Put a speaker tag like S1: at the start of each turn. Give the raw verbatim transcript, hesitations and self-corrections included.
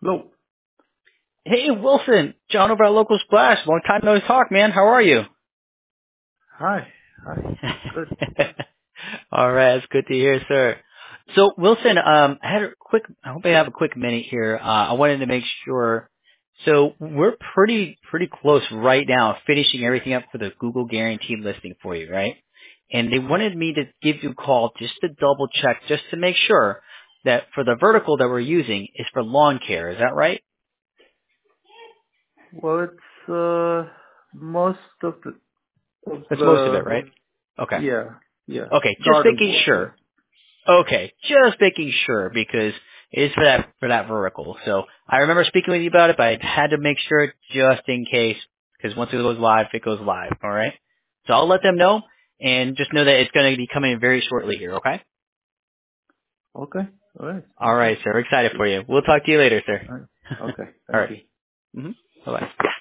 S1: Hello.
S2: Hey, Wilson. John over at Local Splash. Long time no talk, man. How are you?
S1: Hi. Hi. Good. Good.
S2: All right. It's good to hear, sir. So, Wilson, um, I had a quick, I hope I have a quick minute here. Uh, I wanted to make sure. So, we're pretty, pretty close right now, finishing everything up for the Google Guaranteed listing for you, right? And they wanted me to give you a call just to double check, just to make sure that for the vertical that we're using is for lawn care. Is that right?
S1: Well, it's uh most of the of
S2: That's most of it,
S1: the
S2: right? Okay.
S1: yeah yeah
S2: Okay, just
S1: garden
S2: making
S1: work. Yeah.
S2: sure. Okay, just making sure because it is for that for that vertical. So I remember speaking with you about it, but I had to make sure just in case because once it goes live, it goes live. All right. So I'll let them know and just know that it's going to be coming very shortly here. Okay.
S1: Okay. All right.
S2: All
S1: Sounds good.
S2: right, sir. Excited
S1: Good.
S2: for you. We'll talk to you later, sir.
S1: All right. Okay.
S2: All
S1: Thank
S2: right.
S1: you.
S2: Mm-hmm. Bye bye.